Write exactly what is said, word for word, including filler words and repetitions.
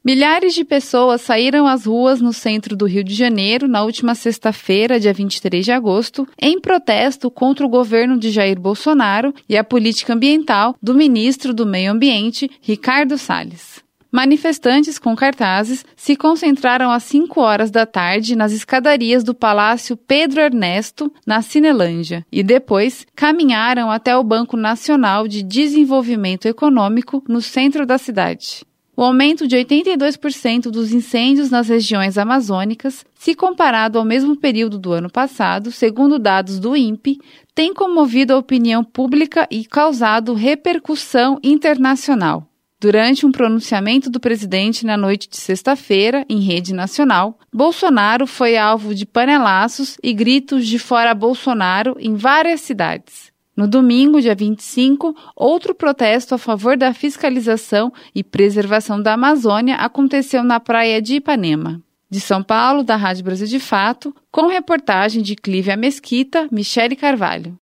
Milhares de pessoas saíram às ruas no centro do Rio de Janeiro na última sexta-feira, dia vinte e três de agosto, em protesto contra o governo de Jair Bolsonaro e a política ambiental do ministro do Meio Ambiente, Ricardo Salles. Manifestantes com cartazes se concentraram às cinco horas da tarde nas escadarias do Palácio Pedro Ernesto, na Cinelândia, e depois caminharam até o Banco Nacional de Desenvolvimento Econômico, no centro da cidade. O aumento de oitenta e dois por cento dos incêndios nas regiões amazônicas, se comparado ao mesmo período do ano passado, segundo dados do I N P E, tem comovido a opinião pública e causado repercussão internacional. Durante um pronunciamento do presidente na noite de sexta-feira, em rede nacional, Bolsonaro foi alvo de panelaços e gritos de "Fora Bolsonaro" em várias cidades. No domingo, dia vinte e cinco, outro protesto a favor da fiscalização e preservação da Amazônia aconteceu na praia de Ipanema. De São Paulo, da Rádio Brasil de Fato, com reportagem de Clívia Mesquita, Michele Carvalho.